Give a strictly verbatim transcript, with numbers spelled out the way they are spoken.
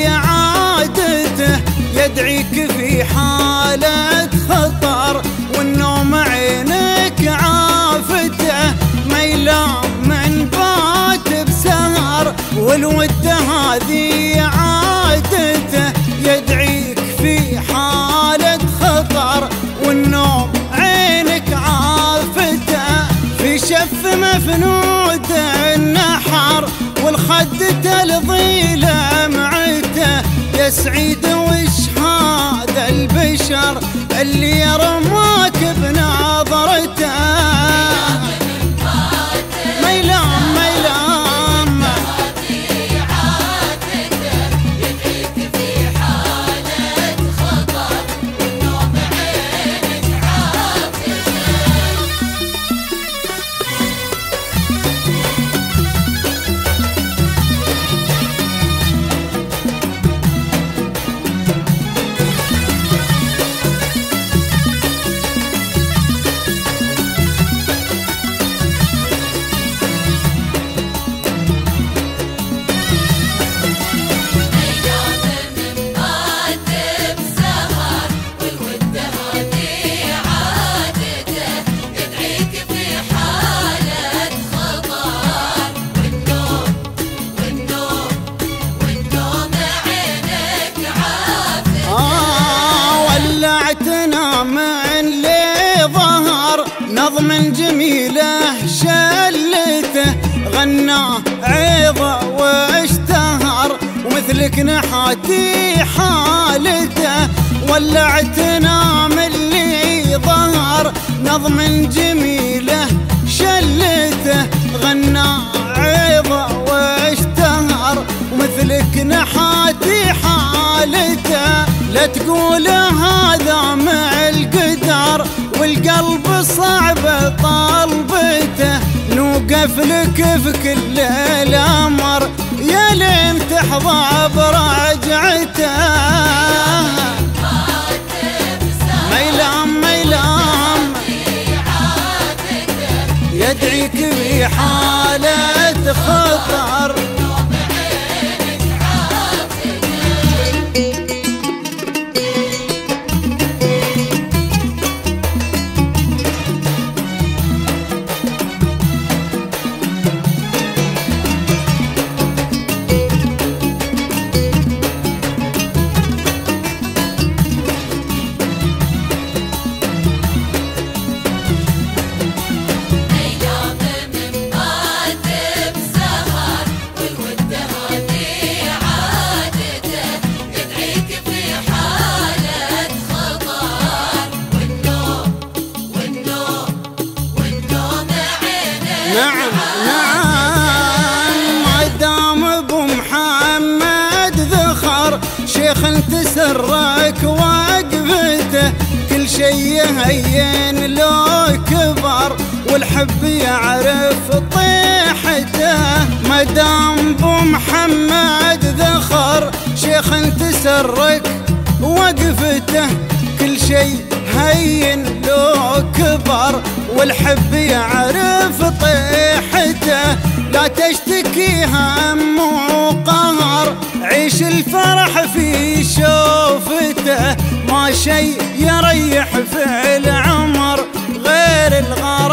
هذه عادته، يدعيك في حالة خطر والنوم عينك عافته، ما يلام من بات بسهر والود هذه عادته، يدعيك في حالة خطر والنوم عينك عافته، في شف مفنود النحر والخد تلظيله معته، يا سعيد وش هذا البشر اللي رماك بنظرته، ما يلام ما يلام يدعيك في حالة خطر والنوم عينك عافته. من لي ظهر نظم جميله شلته، غناه عيضه واشتهر ومثلك نحاتي حالته، ولعتنا من لي ظهر نظم جميله شلته، غناه عيضه واشتهر ومثلك نحاتي حالته، لا تقول هذا مع القدر والقلب صعب طلبته، نوقف لك في كل الامر يا لين تحظى برجعته، ما يلام ما يلام يدعيك في حالة خطر. نعم نعم ما دام ابو محمد ذخر شيخ تسرك وقفته، كل شي هين لو كبر والحب يعرف طيحته، ما دام ابو محمد ذخر شيخ تسرك وقفته، كل شي هين لو كبر والحب يعرف طيحته، لا تشتكي هم وقهر عيش الفرح في شوفته، ما شي يريح في العمر غير الغرام.